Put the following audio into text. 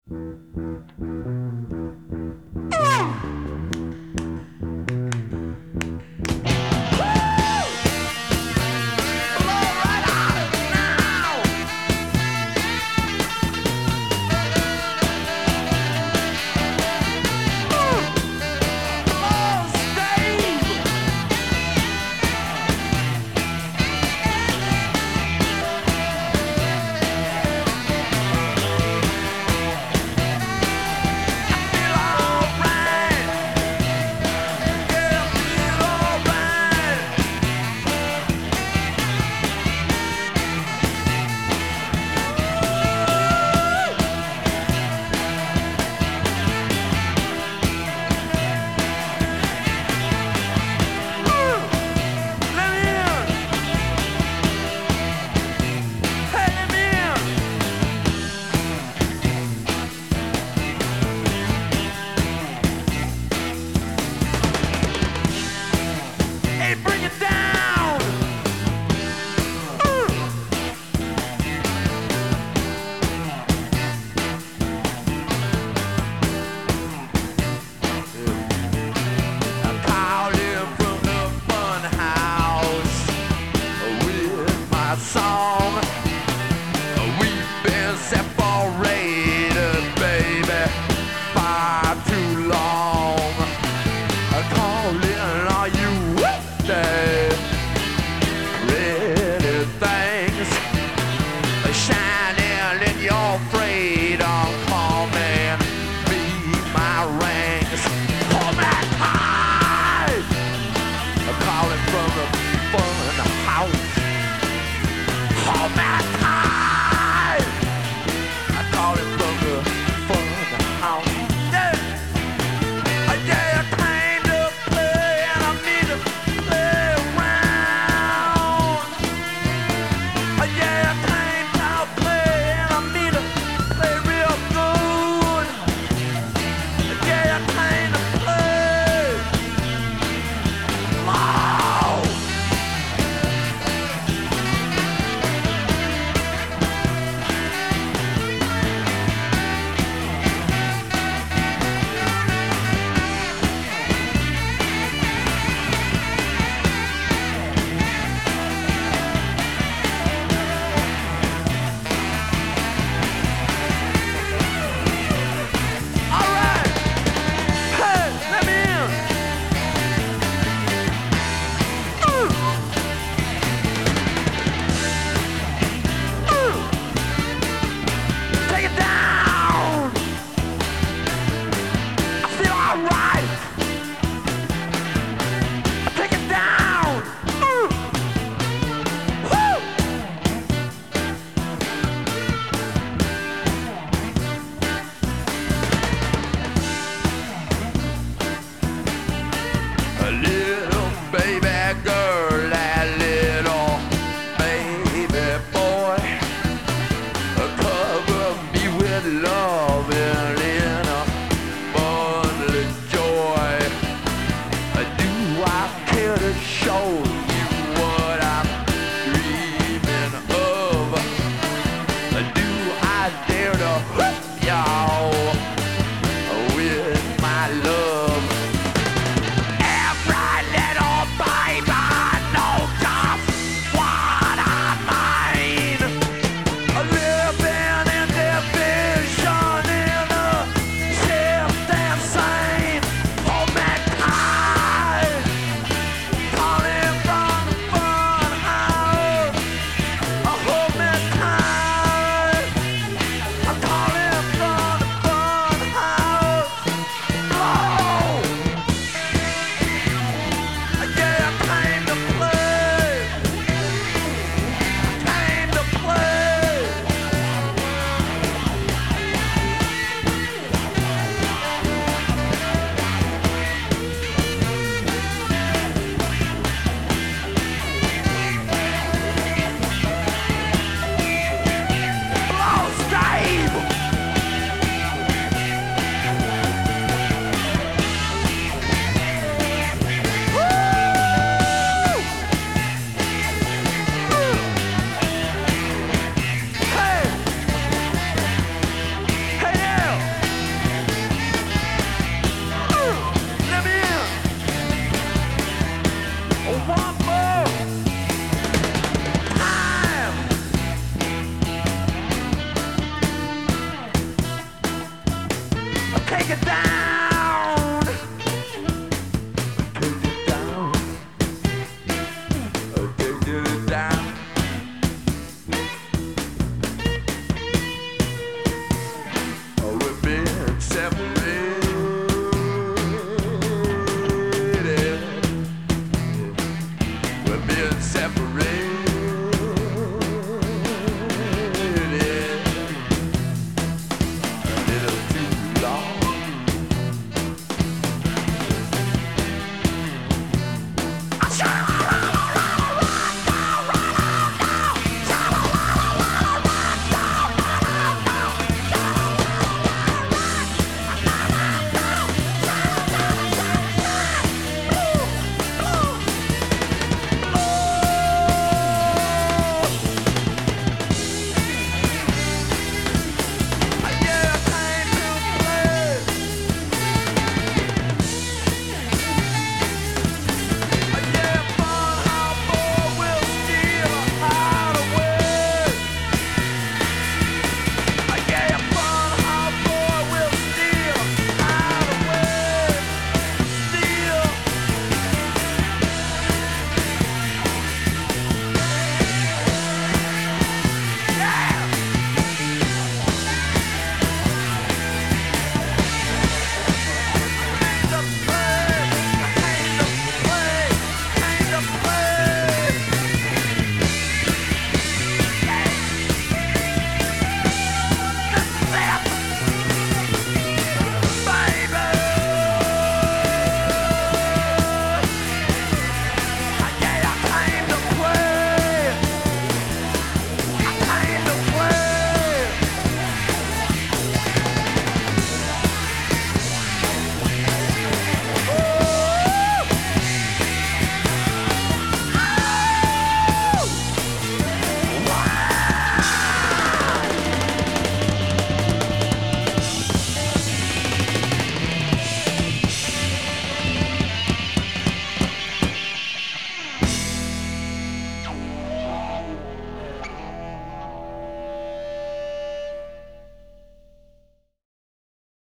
Song. We've been separated, baby, far too long. Calling all you pretty things shining in your freedom. Call me, be my rings. Hold me high. Calling from the fun house. Hold me tight. I call it from the fun house. Yeah, yeah, I came to play and I need to play around. Yeah, I came to play and I need to play real good. Yeah, I came to play. Wow. Show you what I'm dreaming of. Do I dare to hook y'all with my love? Every little baby knows just what I mean. Living in division in take it down.